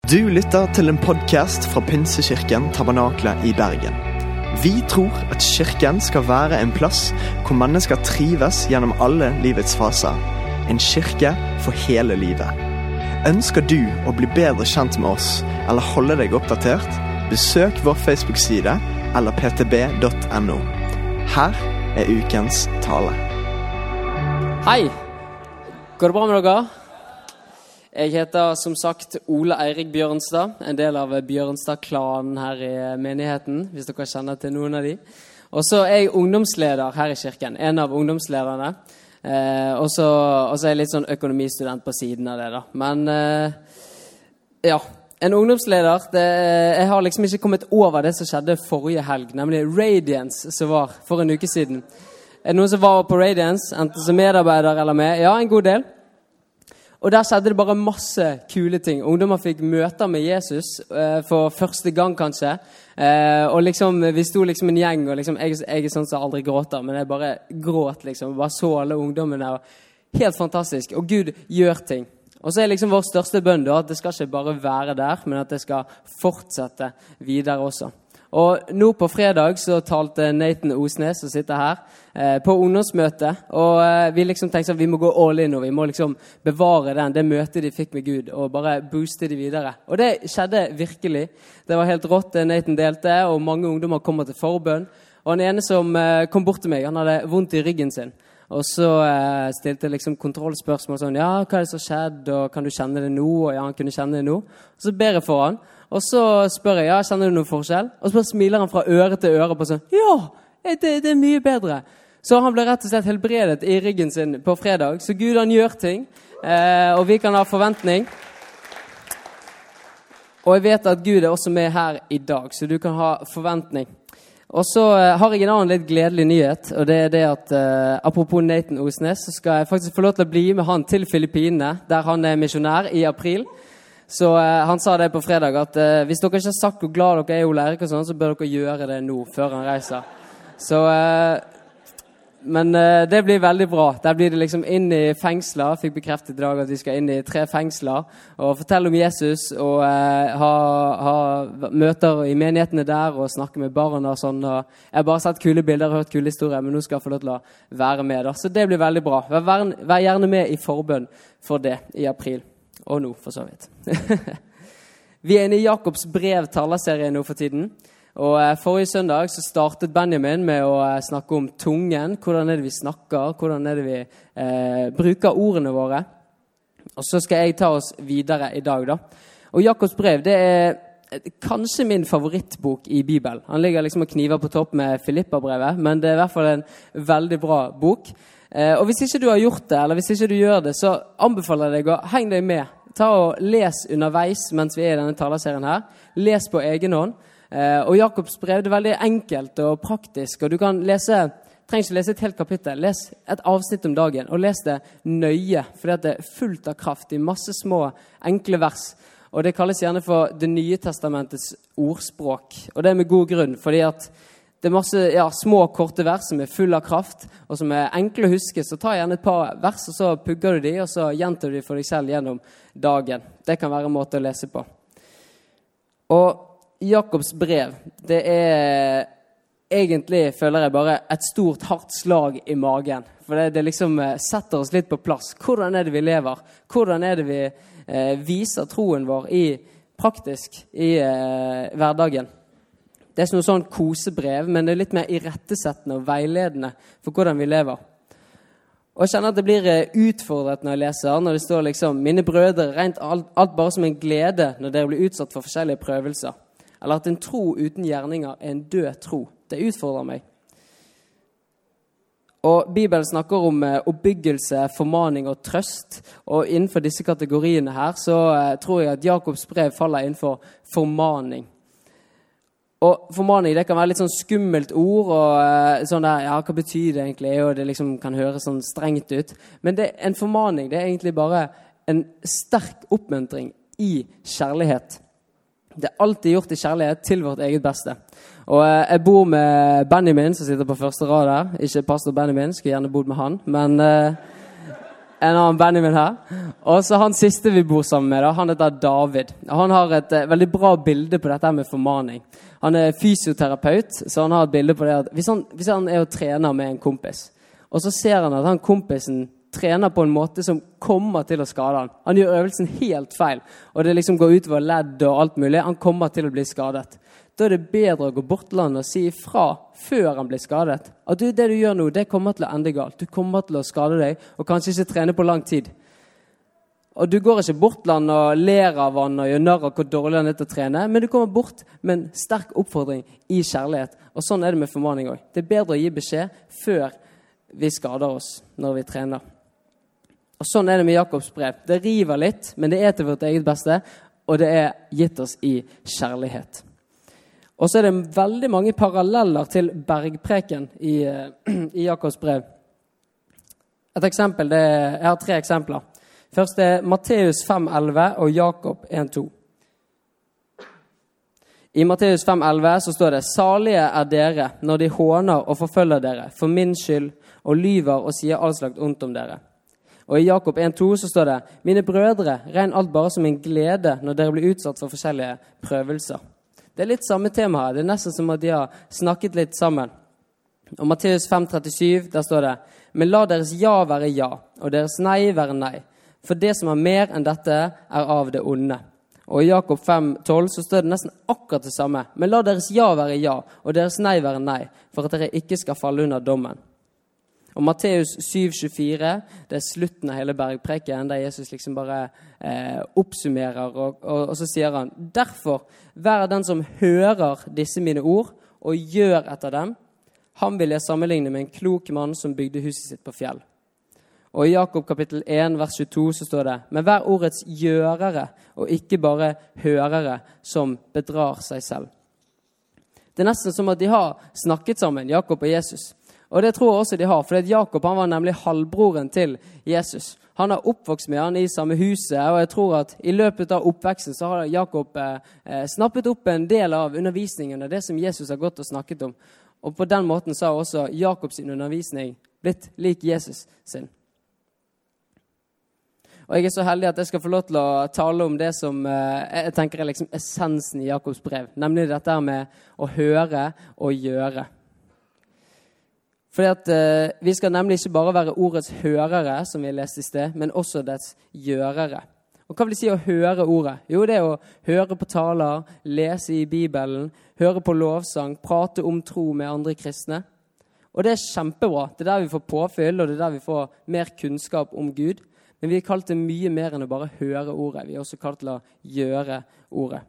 Du lytter til en podcast fra Pinsekirken Tabernakle i Bergen. Vi tror at kirken skal være en plass hvor mennesker trives gjennom alle livets faser. En kirke for hele livet. Ønsker du å bli bedre kjent med oss eller holde deg oppdatert? Besøk vår Facebook-side eller ptb.no. Her er ukens tale. Hei! Går det bra med dere? Jeg heter som sagt Ole Eirik Bjørnstad, en del av Bjørnstad-klanen her i menigheten, hvis dere kjenner til noen av de. Og så er jeg ungdomsleder her i kirken, en av ungdomslederne. Og så er jeg litt sånn økonomistudent på siden av det da. Men ja, en ungdomsleder, jeg har liksom ikke kommet over det som skjedde forrige helg, nemlig Radiance som var for en uke siden. Er det noen som var på Radiance, enten som medarbeider eller med? Ja, en god del. Og der skjedde det bare masse kule ting. Ungdommer fikk møter med Jesus for første gang kanskje. Og liksom, vi sto liksom en gjeng, og liksom, jeg er sånn som aldri gråter, men jeg bare gråt liksom. Bare så alle ungdommene. Helt fantastisk. Og Gud gjør ting. Og så er liksom vår største bønn da, at det skal ikke bare være der, men at det skal fortsette videre også. Og nå på fredag så talte Nathan Osnes som sitter her på ungdomsmøte, og vi liksom tenkte at vi må gå all in, og vi må liksom bevare det møtet de fikk med Gud, og bare booste de videre. Og det skjedde virkelig. Det var helt rått det Nathan delte, og mange ungdommer kommer til forbønn. Og den ene som kom bort til meg, han hadde vondt i ryggen sin. Og så stilte liksom kontrollspørsmål sånn, ja, hva er det som skjedde, og kan du kjenne det nå? Og ja, han kunne kjenne det nå. Og så ber jeg for han. Og så spør jeg, ja, kjenner du noen forskjell? Og så smiler han fra øre til øre på sånn, ja, det er mye bedre. Så han ble rett og slett helbredet i ryggen sin på fredag. Så Gud han gjør ting, og vi kan ha forventning. Og jeg vet at Gud er også med her i dag, så du kan ha forventning. Og så har jeg en annen litt gledelig nyhet, og det er det at apropos Nathan Osnes, så skal jeg faktisk få lov til å bli med han til Filippinene, der han er misjonær i april. Så han sa det på fredag at hvis dere ikke har sagt hvor glad dere er i Ole Eirik og sånn, så bør dere gjøre det nå, før han reiser. Så, men det blir veldig bra. Der blir det liksom inn i fengsler. Fikk bekreftet i dag at vi skal inn i 3 fengsler og fortelle om Jesus og ha møter i menighetene der og snakke med barn og sånn. Og jeg har bare sett kule bilder og hørt kule historier, men nå skal jeg få lov til å være med da. Så det blir veldig bra. Vær gjerne med i forbønn for det i april. Og nå, for så vidt. Vi er inne i Jakobs brev-talerserie nå for tiden. Og forrige søndag så startet Benjamin med å snakke om tungen. Hvordan er det vi snakker? Hvordan er det vi bruker ordene våre? Og så skal jeg ta oss videre i dag da. Og Jakobs brev, det er kanskje min favorittbok i Bibelen. Han ligger liksom og kniver på topp med Filippa-brevet, men det er i hvert fall en veldig bra bok. Og hvis ikke du har gjort det, eller hvis ikke du gjør det, så anbefaler jeg deg å henge deg med. Ta og les underveis mens vi er i denne talerserien her. Les på egen hånd. Og Jakobs brev det er veldig enkelt og praktisk, og du kan trenger ikke lese et helt kapittel. Les et avsnitt om dagen, og les det nøye, fordi det er fullt av kraft i masse små, enkle vers. Og det kalles gjerne for Det nye testamentets ordspråk. Og det er med god grunn, fordi at det er masse små, korte vers som er full av kraft, og som er enkle å huske. Så ta gjerne et par vers, og så pugger du de, og så gjentar du de for deg selv gjennom dagen. Det kan være en måte å lese på. Og Jakobs brev, det er egentlig, føler jeg, bare et stort, hardt slag i magen. For det liksom setter oss litt på plass. Hvordan er det vi lever? Hvordan er det vi viser troen vår praktisk i hverdagen? Det er ikke noe sånn kosebrev, men det er litt mer irettesettende og veiledende for hvordan vi lever. Og jeg kjenner at det blir utfordret når jeg leser, når det står liksom, mine brødre, rent alt bare som en glede når dere blir utsatt for forskjellige prøvelser. Eller at en tro uten gjerninger er en død tro. Det utfordrer meg. Og Bibelen snakker om oppbyggelse, formaning og trøst. Og innenfor disse kategoriene her, så tror jeg at Jakobs brev faller innenfor formaning. Og formaning, det kan være litt sånn skummelt ord, og sånn der, ja, hva betyr det egentlig? Og det liksom kan høres sånn strengt ut. Men en formaning, det er egentlig bare en sterk oppmuntring i kjærlighet. Det er alltid gjort i kjærlighet til vårt eget beste. Og jeg bor med Benjamin, som sitter på første rad der. Ikke pastor Benjamin, skulle gjerne bodd med han. Men en annen Benjamin her. Og så han siste vi bor sammen med, da, han heter David. Han har et veldig bra bilde på dette med formaning. Han er fysioterapeut, så han har et bilde på det at hvis han er og trener med en kompis, og så ser han at han kompisen trener på en måte som kommer til å skade han. Han gjør øvelsen helt feil, og det liksom går utover ledd og alt mulig. Han kommer til å bli skadet. Da er det bedre å gå bort til han og si ifra før han blir skadet. At det du gjør nå, det kommer til å ende galt. Du kommer til å skade deg, og kanskje ikke trene på lang tid. Og du går ikke bort til han og ler av han og gjør narr av hvor dårlig han er til å trene, men du kommer bort med en sterk oppfordring i kjærlighet. Og sånn er det med formaning også. Det er bedre å gi beskjed før vi skader oss når vi trener. Og sånn er det med Jakobs brev. Det river litt, men det er til vårt eget beste, og det er gitt oss i kjærlighet. Og så er det veldig mange paralleller til bergpreken i Jakobs brev. Et eksempel, jeg har 3 eksempler. Først er Matteus 5,11 og Jakob 1,2. I Matteus 5,11 så står det: «Salige er dere når de håner og forfølger dere for min skyld, og lyver og sier all slags ondt om dere.» Og i Jakob 1,2 så står det: «Mine brødre, regn alt bare som en glede når dere blir utsatt for forskjellige prøvelser.» Det er litt samme tema her. Det er nesten som at de har snakket litt sammen. Og Matteus 5,37, der står det: «Men la deres ja være ja, og deres nei være nei. For det som er mer enn dette er av det onde.» Og i Jakob 5,12 så står det nesten akkurat det samme. «Men la deres ja være ja, og deres nei være nei, for at dere ikke skal falle under dommen.» Og Matteus 7,24, det er slutten av hele bergpreken, der Jesus liksom bare oppsummerer, og så sier han: «Derfor, vær den som hører disse mine ord, og gjør etter dem, han vil jeg sammenligne med en klok mann som bygde huset sitt på fjell.» Og i Jakob kapittel 1, vers 22, så står det: «Men vær ordets gjørere, og ikke bare hørere som bedrar seg selv.» Det er nesten som at de har snakket sammen, Jakob og Jesus. Og det tror jeg også de har, for Jakob han var nemlig halvbroren til Jesus. Han har oppvokst med han i samme huset, og jeg tror at i løpet av oppveksten så har Jakob snappet opp en del av undervisningen av det som Jesus har gått og snakket om. Og på den måten så har også Jakobs undervisning blitt lik Jesus sin. Og jeg er så heldig at jeg skal få lov til å tale om det som jeg tenker er liksom essensen i Jakobs brev, nemlig dette med å høre og gjøre. Fordi at vi skal nemlig ikke bare være ordets hørere, som vi leste i sted, men også dets gjørere. Og hva vil det si å høre ordet? Jo, det er å høre på taler, lese i Bibelen, høre på lovsang, prate om tro med andre kristne. Og det er kjempebra. Det er der vi får påfyll, og det er der vi får mer kunnskap om Gud. Men vi er kalt til mye mer enn å bare høre ordet. Vi er også kalt til å gjøre ordet.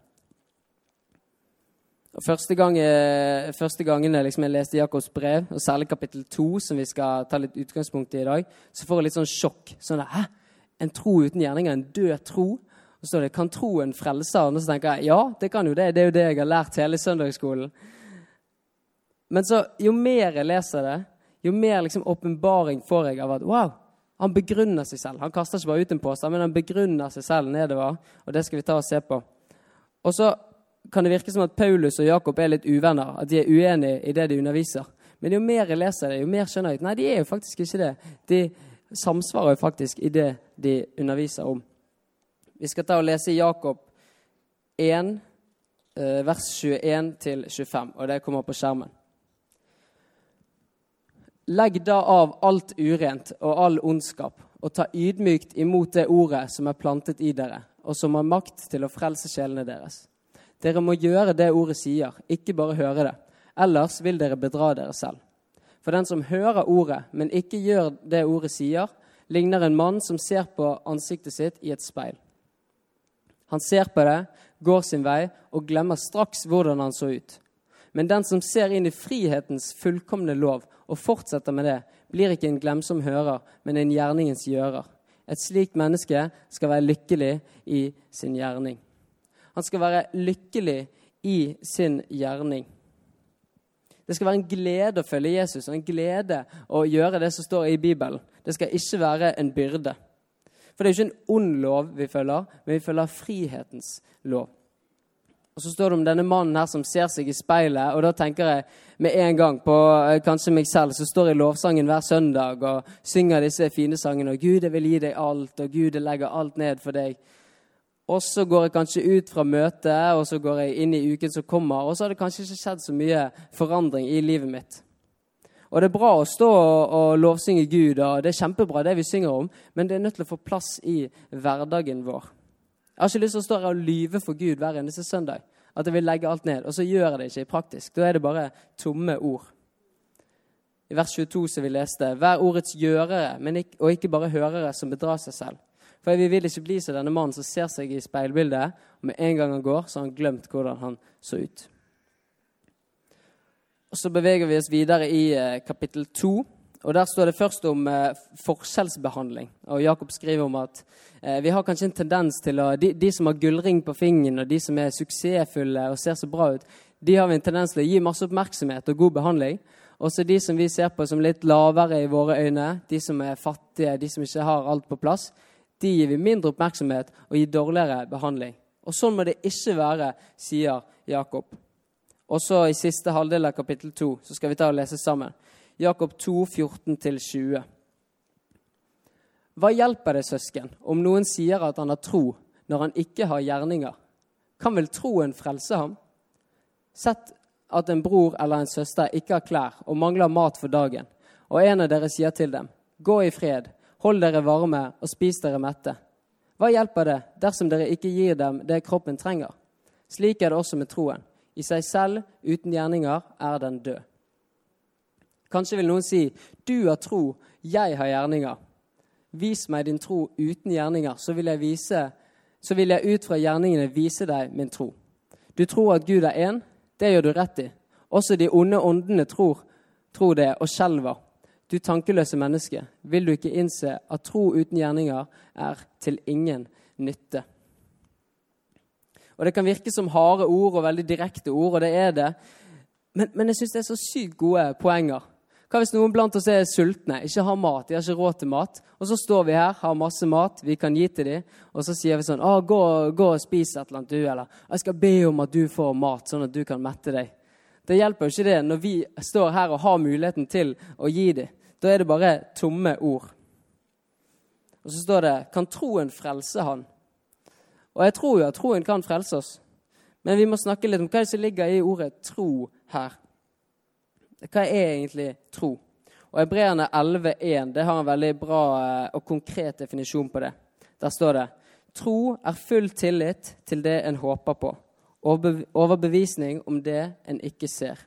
Og første gangen liksom jeg leste Jakobs brev, og særlig kapittel 2, som vi skal ta litt utgangspunkt i dag, så får jeg litt sånn sjokk. Sånn, hæ? En tro uten gjerning er en død tro? Og så står det: «Kan troen frelse?» Og så tenker jeg, ja, det kan jo det. Det er jo det jeg har lært hele søndagsskolen. Men så, jo mer jeg leser det, jo mer liksom åpenbaring får jeg av at, wow, han begrunner seg selv. Han kaster ikke bare ut en påstand, men han begrunner seg selv nedover, og det skal vi ta og se på. Og så kan det virke som at Paulus og Jakob er litt uvenner, at de er uenige i det de underviser. Men jo mer jeg leser det, jo mer skjønner jeg at nei, de er jo faktisk ikke det. De samsvarer jo faktisk i det de underviser om. Vi skal ta og lese Jakob 1, vers 21-25, og det kommer på skjermen. «Legg da av alt urent og all ondskap, og ta ydmykt imot det ordet som er plantet i dere, og som har makt til å frelse sjelene deres. Dere må gjøre det ordet sier, ikke bare høre det. Ellers vil dere bedra dere selv. For den som hører ordet, men ikke gjør det ordet sier, ligner en mann som ser på ansiktet sitt i et speil. Han ser på det, går sin vei og glemmer straks hvordan han så ut. Men den som ser inn i frihetens fullkomne lov og fortsetter med det, blir ikke en glemsom hører, men en gjerningens gjører. Et slikt menneske skal være lykkelig i sin gjerning.» Han skal være lykkelig i sin gjerning. Det skal være en glede å følge Jesus, og en glede å gjøre det som står i Bibelen. Det skal ikke være en byrde. For det er jo ikke en ond lov vi følger, men vi følger frihetens lov. Og så står det om denne mannen her som ser seg i speilet, og da tenker jeg med en gang på kanskje meg selv, så står i lovsangen hver søndag og synger disse fine sangene, og Gud, jeg vil gi deg alt, og Gud, jeg legger alt ned for deg. Og så går jeg kanskje ut fra møtet, og så går jeg inn i uken som kommer, og så har det kanskje ikke skjedd så mye forandring i livet mitt. Og det er bra å stå og lovsynge Gud, og det er kjempebra det vi synger om, men det er nødt til å få plass i hverdagen vår. Jeg har ikke lyst til å stå her og lyve for Gud hver eneste søndag, at jeg vil legge alt ned, og så gjør jeg det ikke i praktisk. Da er det bare tomme ord. I vers 22 så vi leste, vær ordets gjørere, og ikke bare hørere som bedrar seg selv. For vi vil ikke bli så denne mannen som ser seg i speilbildet, og med en gang han går, så har han glemt hvordan han så ut. Og så beveger vi oss videre i kapittel 2, og der står det først om forskjellsbehandling. Og Jakob skriver om at vi har kanskje en tendens til å, de som har gullring på fingeren, og de som er suksessfulle og ser så bra ut, de har vi en tendens til å gi masse oppmerksomhet og god behandling. Også de som vi ser på som litt lavere i våre øyne, de som er fattige, de som ikke har alt på plass, de gir vi mindre oppmerksomhet og gir dårligere behandling. Og sånn må det ikke være, sier Jakob. Og så i siste halvdel av kapittel 2, så skal vi ta og lese sammen. Jakob 2, 14-20. Hva hjelper det, søsken, om noen sier at han har tro når han ikke har gjerninger? Kan vel troen frelse ham? Sett at en bror eller en søster ikke har klær og mangler mat for dagen, og en av dere sier til dem, gå i fred, hold dere varme og spis dere mette. Hva hjelper det dersom dere ikke gir dem det kroppen trenger? Slik er det også med troen. I seg selv, uten gjerninger, er den død. Kanskje vil noen si, du har tro, jeg har gjerninger. Vis meg din tro uten gjerninger, så vil jeg ut fra gjerningene vise deg min tro. Du tror at Gud er en, det gjør du rett i. Også de onde åndene tror det og skjelver. Du tankeløse menneske, vil du ikke innse at tro uten gjerninger er til ingen nytte. Og det kan virke som harde ord og veldig direkte ord, og det er det. Men jeg synes det er så sykt gode poenger. Hva hvis noen blant oss er sultne, ikke har mat, de har ikke råd til mat, og så står vi her, har masse mat, vi kan gi til dem, og så sier vi sånn, gå og spis et eller annet du, eller jeg skal be om at du får mat, sånn at du kan mette deg. Det hjelper jo ikke det når vi står her og har muligheten til å gi dem. Da er det bare tomme ord. Og så står det, kan troen frelse han? Og jeg tror jo at troen kan frelse oss. Men vi må snakke litt om hva som ligger i ordet tro her. Hva er egentlig tro? Og Hebreerne 11,1, det har en veldig bra og konkret definisjon på det. Der står det, tro er full tillit til det en håper på, overbevisning om det en ikke ser.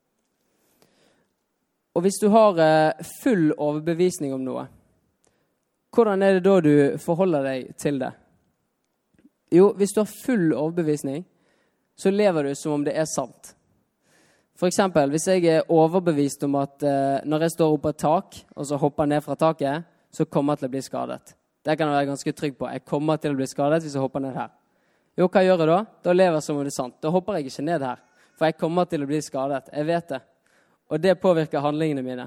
Og hvis du har full overbevisning om noe, hvordan er det da du forholder deg til det? Jo, hvis du har full overbevisning, så lever du som om det er sant. For eksempel, hvis jeg er overbevist om at når jeg står oppe på et tak, og så hopper ned fra taket, så kommer jeg til å bli skadet. Det kan jeg være ganske trygg på. Jeg kommer til å bli skadet hvis jeg hopper ned her. Jo, hva gjør jeg da? Da lever jeg som om det er sant. Da hopper jeg ikke ned her, for jeg kommer til å bli skadet. Jeg vet det. Og det påvirker handlingene mine.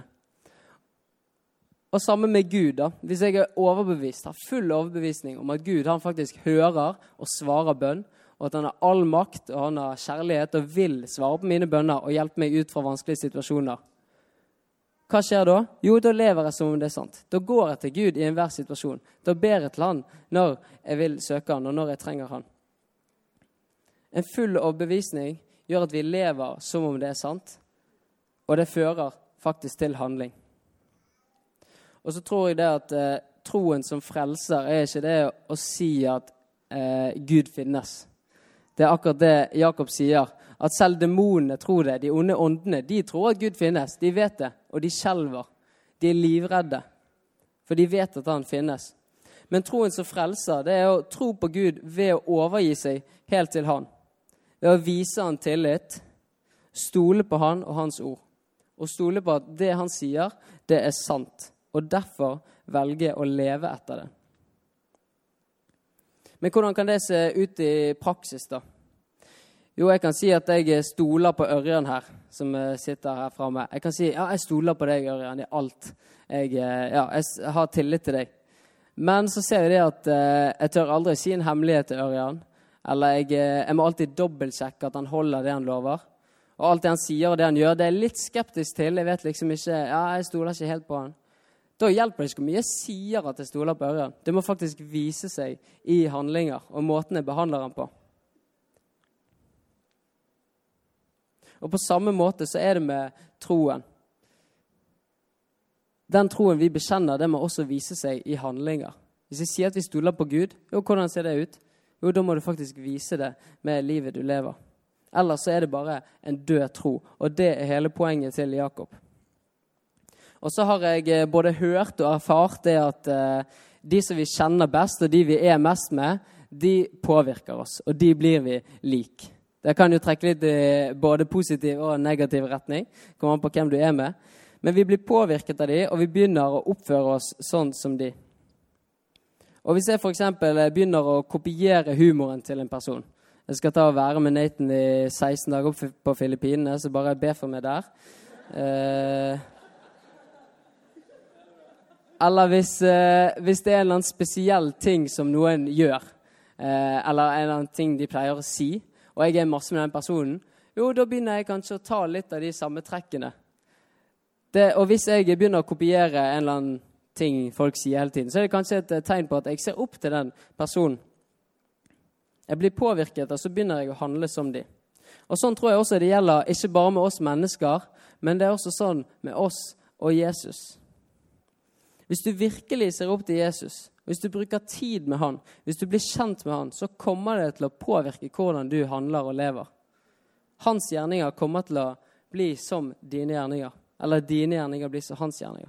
Og sammen med Gud da. Hvis jeg er overbevist, har full overbevisning om at Gud han faktisk hører og svarer bønn, og at han har all makt og han har kjærlighet og vil svare på mine bønner og hjelpe meg ut fra vanskelige situasjoner. Hva skjer da? Jo, da lever jeg som om det er sant. Da går jeg til Gud i enhver situasjon. Da ber jeg til han når jeg vil søke han og når jeg trenger han. En full overbevisning gjør at vi lever som om det er sant, og det fører faktisk til handling. Og så tror jeg det at troen som frelser er ikke det å si at Gud finnes. Det er akkurat det Jakob sier, at selv demonene tror det, de onde åndene, de tror at Gud finnes, de vet det, og de skjelver. De er livredde, for de vet at han finnes. Men troen som frelser, det er å tro på Gud ved å overgi seg helt til han. Ved å vise han tillit, stole på han og hans ord. Og stole på at det han sier, det er sant. Og derfor velge å leve etter det. Men hvordan kan det se ut i praksis da? Jo, jeg kan si at jeg stoler på Ørjan her, som sitter her fremme. Jeg kan si, ja, jeg stoler på deg, Ørjan, i alt. Jeg har tillit til deg. Men så ser jeg det at jeg tør aldri si en hemmelighet til Ørjan, eller jeg må alltid dobbeltsjekke at han holder det han lover. Og alt det han sier og det han gjør, det er litt skeptisk til. Jeg vet liksom ikke, jeg stoler ikke helt på han. Da hjelper det ikke hvor mye jeg sier at jeg stoler på Ørjan. Det må faktisk vise seg i handlinger og måten jeg behandler han på. Og på samme måte så er det med troen. Den troen vi bekjenner, det må også vise seg i handlinger. Hvis jeg sier at vi stoler på Gud, jo, hvordan ser det ut? Jo, da må du faktisk vise det med livet du lever. Ellers så er det bare en død tro, og det er hele poenget til Jakob. Og så har jeg både hørt og erfart det at de som vi kjenner best, og de vi er mest med, de påvirker oss, og de blir vi lik. Det kan jo trekke litt både positiv og negativ retning, kommer an på hvem du er med. Men vi blir påvirket av de, og vi begynner å oppføre oss sånn som de. Og hvis jeg for eksempel begynner å kopiere humoren til en person, jeg skal ta og være med Nathan i 16 dager på Filippinene, så bare be for meg der. Eller hvis det er en eller annen spesiell ting som noen gjør, eller en eller annen ting de pleier å si, og jeg er masse med den personen, jo, da begynner jeg kanskje å ta litt av de samme trekkene. Og hvis jeg begynner å kopiere en eller annen ting folk sier hele tiden, så er det kanskje et tegn på at jeg ser opp til den personen. Jeg blir påvirket, og så begynner jeg å handle som de. Og sånn tror jeg også det gjelder ikke bare med oss mennesker, men det er også sånn med oss og Jesus. Hvis du virkelig ser opp til Jesus, hvis du bruker tid med han, hvis du blir kjent med han, så kommer det til å påvirke hvordan du handler og lever. Hans gjerninger kommer til å bli som dine gjerninger, eller dine gjerninger blir som hans gjerninger.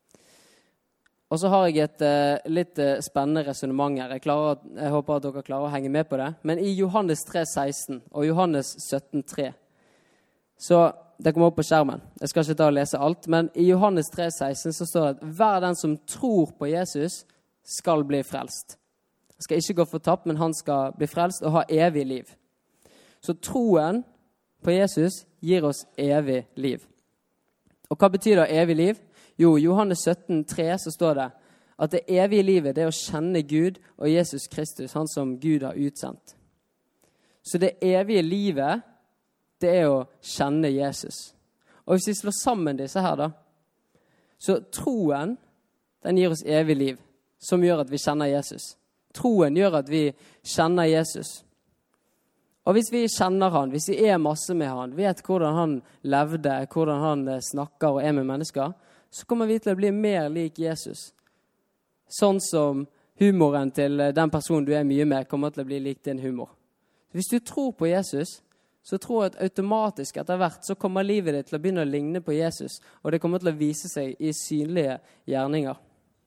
Og så har jeg et litt spennende resonemang her. Jeg håper at dere klarer å henge med på det. Men i Johannes 3,16 og Johannes 17,3, så det kommer opp på skjermen. Jeg skal ikke ta og lese alt, men i Johannes 3,16 så står det at hver den som tror på Jesus skal bli frelst. Han skal ikke gå fortapt, men han skal bli frelst og ha evig liv. Så troen på Jesus gir oss evig liv. Og hva betyr det evig liv? Jo, i Johannes 17,3 så står det at det evige livet det er å kjenne Gud og Jesus Kristus, han som Gud har utsendt. Så det evige livet, det er å kjenne Jesus. Og hvis vi slår sammen disse her da, så troen, den gir oss evig liv, som gjør at vi kjenner Jesus. Troen gjør at vi kjenner Jesus. Og hvis vi kjenner han, hvis vi er masse med han, vet hvordan han levde, hvordan han snakker og er med mennesker, så kommer vi til å bli mer lik Jesus. Sånn som humoren til den personen du er mye med kommer til å bli lik din humor. Hvis du tror på Jesus, så tror jeg at automatisk etter hvert så kommer livet ditt til å begynne å ligne på Jesus, og det kommer til å vise seg i synlige gjerninger.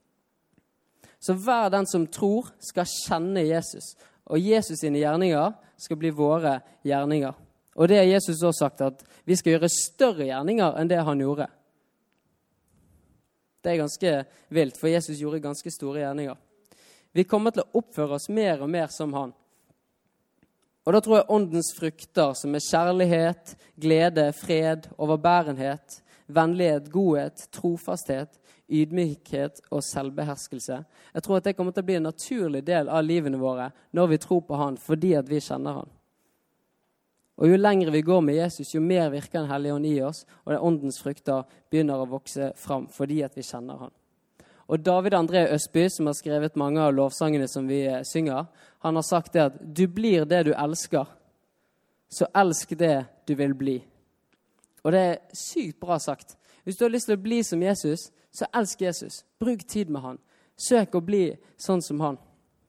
Så hver den som tror skal kjenne Jesus, og Jesus sine gjerninger skal bli våre gjerninger. Og det har Jesus også sagt, at vi skal gjøre større gjerninger enn det han gjorde. Det er ganske vilt, for Jesus gjorde ganske store gjerninger. Vi kommer til å oppføre oss mer og mer som han. Og da tror jeg åndens frukter, som er kjærlighet, glede, fred, overbærenhet, vennlighet, godhet, trofasthet, ydmykhet og selvbeherskelse. Jeg tror at det kommer til å bli en naturlig del av livene våre når vi tror på han, fordi at vi kjenner han. Og jo lengre vi går med Jesus, jo mer virker den hellige ånd i oss, og det åndens frukter begynner å vokse fram fordi at vi kjenner han. Og David André Østby, som har skrevet mange av lovsangene som vi synger, han har sagt det at du blir det du elsker, så elsk det du vil bli. Og det er sykt bra sagt. Hvis du har lyst til å bli som Jesus, så elsk Jesus. Bruk tid med han. Søk å bli sånn som han.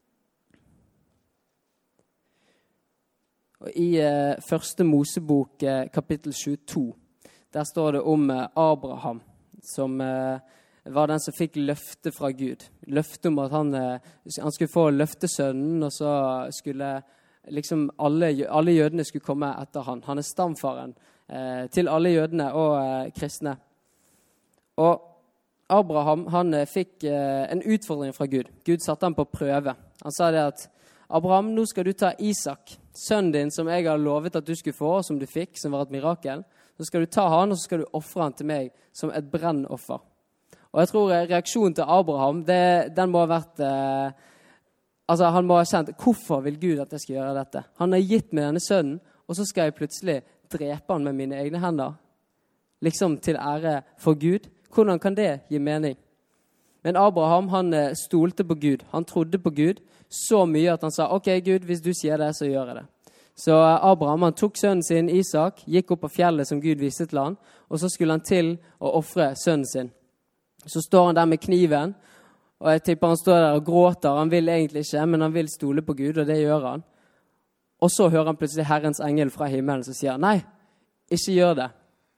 Og i første Mosebok kapittel 22, der står det om Abraham, som var den som fikk løfte fra Gud. Løfte om at han skulle få løftesønnen, og så skulle liksom alle jødene skulle komme etter han. Han er stamfaren til alle jødene og kristne. Og Abraham, han fikk en utfordring fra Gud. Gud satte han på prøve. Han sa det at Abraham, nå skal du ta Isak, sønnen din som jeg har lovet at du skulle få, og som du fikk, som var et mirakel. Så skal du ta han, og så skal du offre han til meg som et brennoffer. Og jeg tror reaksjonen til Abraham, den må ha vært altså han må ha kjent, hvorfor vil Gud at jeg skal gjøre dette? Han har gitt meg denne sønnen, og så skal jeg plutselig drepe han med mine egne hender. Liksom til ære for Gud. Hvordan kan det gi mening? Men Abraham, han stolte på Gud. Han trodde på Gud så mye at han sa, ok Gud, hvis du sier det, så gjør jeg det. Så Abraham, han tok sønnen sin, Isak, gikk opp på fjellet som Gud viste til han, og så skulle han til å offre sønnen sin. Så står han der med kniven, og jeg tipper han står der og gråter. Han vil egentlig ikke, men han vil stole på Gud, og det gjør han. Og så hører han plutselig Herrens engel fra himmelen som sier, nei, ikke gjør det.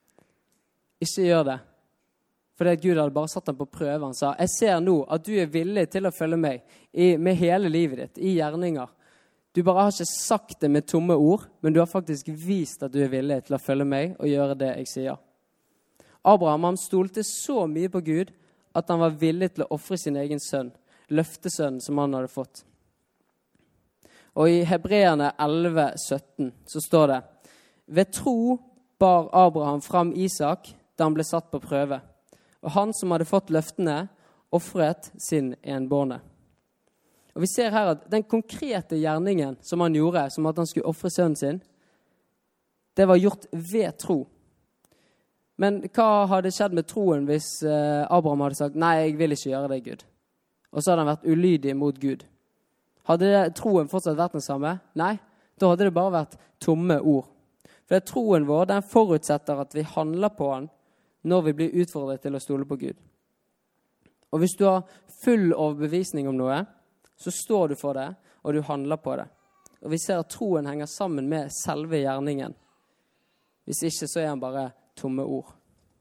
Ikke gjør det. Fordi at Gud hadde bare satt ham på prøve. Han sa, jeg ser nå at du er villig til å følge meg med hele livet ditt, i gjerninger. Du bare har ikke sagt det med tomme ord, men du har faktisk vist at du er villig til å følge meg og gjøre det jeg sier. Abraham, han stolte så mye på Gud at han var villig til å offre sin egen sønn, løftesønnen som han hadde fått. Og i Hebreerne 11:17 så står det, ved tro bar Abraham fram Isak da han ble satt på prøve, og han som hadde fått løftene offret sin enbårne. Og vi ser her at den konkrete gjerningen som han gjorde, som at han skulle offre sønnen sin, det var gjort ved tro. Men hva hadde skjedd med troen hvis Abraham hadde sagt, nei, jeg vil ikke gjøre det, Gud. Og så hadde han vært ulydig mot Gud. Hadde troen fortsatt vært den samme? Nei, da hadde det bare vært tomme ord. For troen vår, den forutsetter at vi handler på den når vi blir utfordret til å stole på Gud. Og hvis du har full overbevisning om noe, så står du for det, og du handler på det. Og vi ser at troen henger sammen med selve gjerningen. Hvis ikke, så er han bare tomme ord.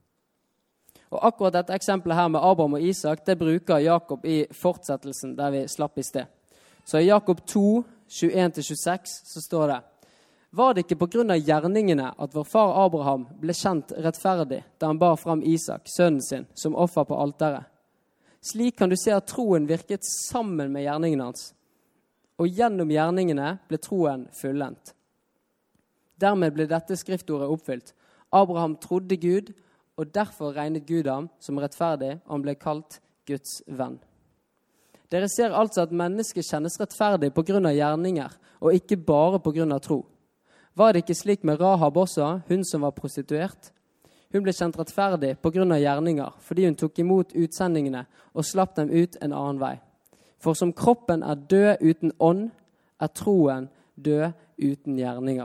Og akkurat dette eksempelet her med Abraham og Isak, det bruker Jakob i fortsettelsen der vi slapp i sted. Så i Jakob 2, 21-26, så står det, var det ikke på grunn av gjerningene at vår far Abraham ble kjent rettferdig da han bar fram Isak, sønnen sin, som offer på alteret? Slik kan du se at troen virket sammen med gjerningene hans, og gjennom gjerningene ble troen fullendt. Dermed ble dette skriftordet oppfylt. Abraham trodde Gud, og derfor regnet Gud ham som rettferdig, og han ble kalt Guds venn. Dere ser altså at mennesket kjennes rettferdig på grunn av gjerninger, og ikke bare på grunn av tro. Var det ikke slik med Rahab også, hun som var prostituert? Hun ble kjent rettferdig på grunn av gjerninger, fordi hun tok imot utsendingene og slapp dem ut en annen vei. For som kroppen er død uten ånd, er troen død uten gjerninger.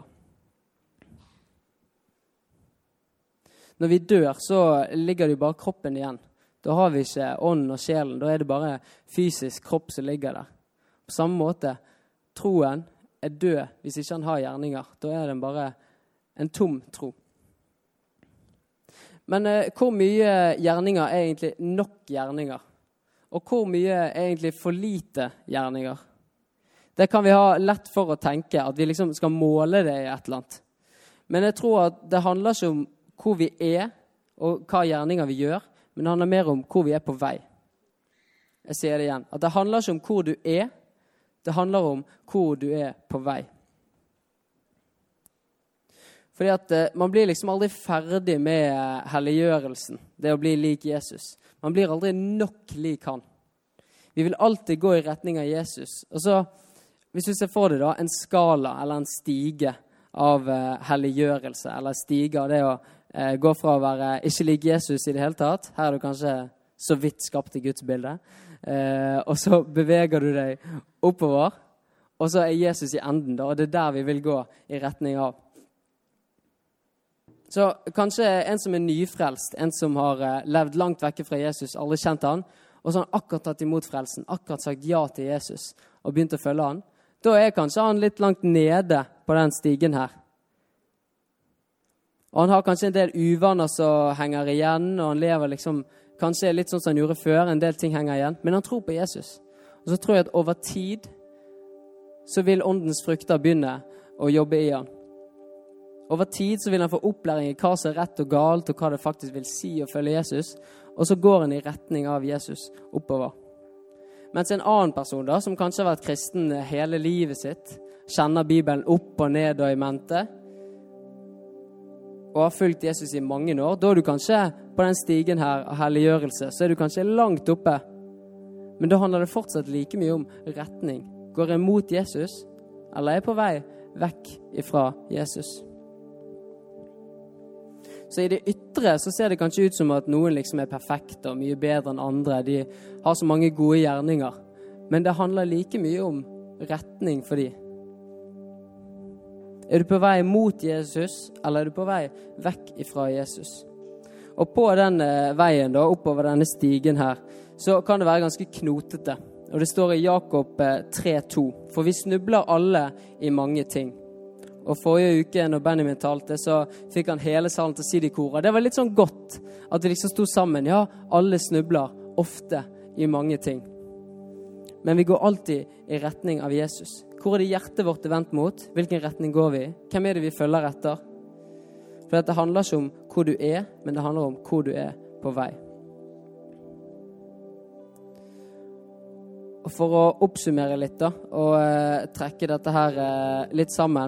Når vi dør, så ligger det bare kroppen igjen. Da har vi ikke ånden og sjelen, da er det bare fysisk kropp som ligger der. På samme måte, troen er død hvis ikke han har gjerninger. Da er den bare en tom tro. Men hvor mye gjerninger er egentlig nok gjerninger? Og hvor mye er egentlig for lite gjerninger? Det kan vi ha lett for å tenke, at vi liksom skal måle det i et eller annet. Men jeg tror at det handler ikke om hvor vi er, og hva gjerninger vi gjør, men det handler mer om hvor vi er på vei. Jeg sier det igjen, at det handler ikke om hvor du er, det handler om hvor du er på vei. Fordi at man blir liksom aldri ferdig med helliggjørelsen, det å bli lik Jesus. Man blir aldri nok lik han. Vi vil alltid gå i retning av Jesus. Og så, hvis du ser for deg da, en skala eller en stige av helliggjørelse, eller stige av det å gå fra å være ikke lik Jesus i det hele tatt, her er du kanskje så vidt skapt i Guds bilde, og så beveger du deg oppover, og så er Jesus i enden da, og det er der vi vil gå i retning av. Så kanskje en som er nyfrelst, en som har levd langt vekke fra Jesus, aldri kjent han, og så har han akkurat tatt imot frelsen, akkurat sagt ja til Jesus, og begynt å følge han, da er kanskje han litt langt nede på den stigen her. Og han har kanskje en del uvaner som henger igjen, og han lever liksom, kanskje litt sånn som han gjorde før, en del ting henger igjen, men han tror på Jesus. Og så tror jeg at over tid, så vil åndens frukter begynne å jobbe i han. Over tid så vil han få opplæring i hva som er rett og galt, og hva det faktisk vil si å følge Jesus, og så går han i retning av Jesus oppover. Mens en annen person da, som kanskje har vært kristen hele livet sitt, kjenner Bibelen opp og ned og i mente, og har fulgt Jesus i mange år, da er du kanskje på den stigen her av helliggjørelse, så er du kanskje langt oppe. Men da handler det fortsatt like mye om retning. Går jeg mot Jesus, eller er jeg på vei vekk ifra Jesus? Så i det ytre så ser det kanskje ut som at noen liksom er perfekte og mye bedre enn andre. De har så mange gode gjerninger. Men det handler like mye om retning for de. Er du på vei mot Jesus, eller er du på vei vekk ifra Jesus? Og på den veien da, oppover denne stigen her, så kan det være ganske knotete. Og det står i Jakob 3:2. For vi snubler alle i mange ting. Og forrige uke når Benjamin talte, så fikk han hele salen til å si det i koret. Det var litt sånn godt at vi liksom sto sammen. Ja, alle snubler ofte i mange ting. Men vi går alltid i retning av Jesus. Hvor er det hjertet vårt er vendt mot? Hvilken retning går vi i? Hvem er det vi følger etter? For dette handler ikke om hvor du er, men det handler om hvor du er på vei. Og for å oppsummere litt da, og trekke dette her litt sammen,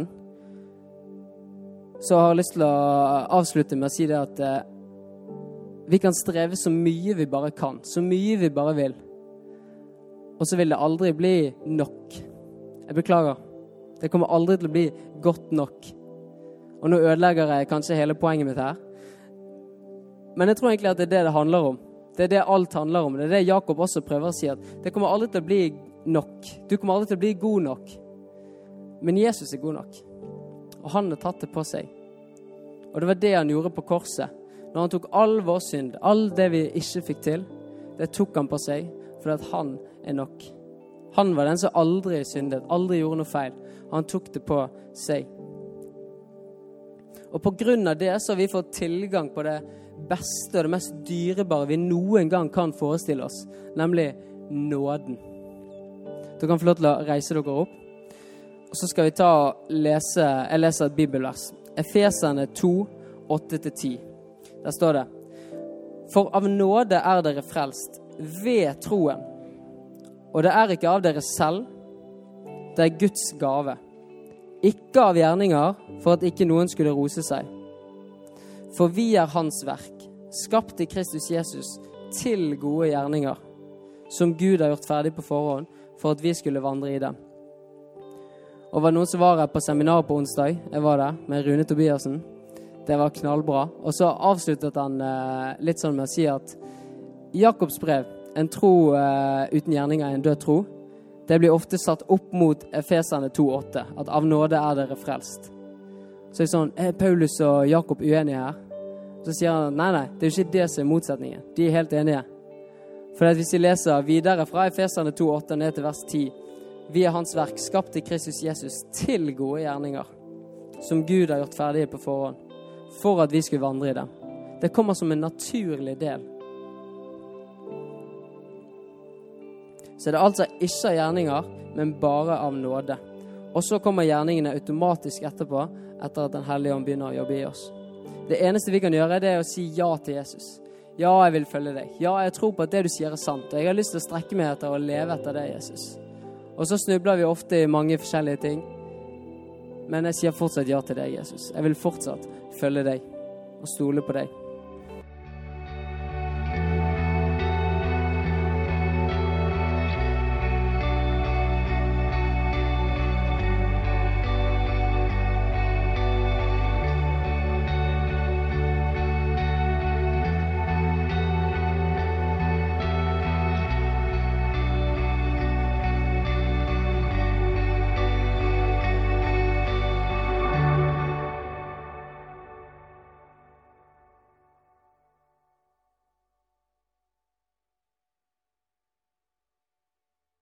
så har jeg lyst til å avslutte med å si det at vi kan streve så mye vi bare kan, så mye vi bare vil. Og så vil det aldri bli nok. Jeg beklager. Det kommer aldri til å bli godt nok. Og nå ødelegger jeg kanskje hele poenget mitt her. Men jeg tror egentlig at det er det det handler om. Det er det alt handler om. Det er det Jakob også prøver å si, at det kommer aldri til å bli nok. Du kommer aldri til å bli god nok. Men Jesus er god nok. Og han har tatt det på seg. Og det var det han gjorde på korset. Når han tok all vår synd, all det vi ikke fikk til, det tok han på seg, for at han er nok. Han var den som aldri syndet, aldri gjorde noe feil. Han tok det på seg. Og på grunn av det så har vi fått tilgang på det beste og det mest dyrebare vi noen gang kan forestille oss, nemlig nåden. Du kan få lov til å reise dere opp. Og så skal vi ta og lese, jeg leser et bibelvers. Efeserne 2, 8-10. Der står det: For av nåde er dere frelst ved troen. Og det er ikke av dere selv, det er Guds gave. Ikke av gjerninger, for at ikke noen skulle rose seg. For vi er hans verk, skapt i Kristus Jesus, til gode gjerninger, som Gud har gjort ferdig på forhånd, for at vi skulle vandre i dem. Og var noen som var her på seminar på onsdag, jeg var der, med Rune Tobiasen. Det var knallbra. Og så avsluttet han litt sånn med å si at Jakobs brev, en tro uten gjerninger er en død tro, det blir ofte satt opp mot Efeserne 2,8, at av nåde er dere frelst. Så er det sånn, er Paulus og Jakob uenige her? Så sier han, nei, det er jo ikke det som er motsetningen. De er helt enige. For hvis vi leser videre fra Efeserne 2,8 ned til vers 10, vi er hans verk, skapt i Kristus Jesus, til gode gjerninger, som Gud har gjort ferdige på forhånd, for at vi skulle vandre i dem. Det kommer som en naturlig del. Så det er altså ikke av gjerninger, men bare av nåde. Og så kommer gjerningene automatisk etterpå, etter at den hellige ånd begynner å jobbe i oss. Det eneste vi kan gjøre, det er å si ja til Jesus. Ja, jeg vil følge deg. Ja, jeg tror på at det du sier er sant, og jeg har lyst til å strekke meg etter å leve etter deg, Jesus. Og så snubler vi ofte i mange forskjellige ting, men jeg sier fortsatt ja til deg, Jesus. Jeg vil fortsatt følge deg og stole på deg.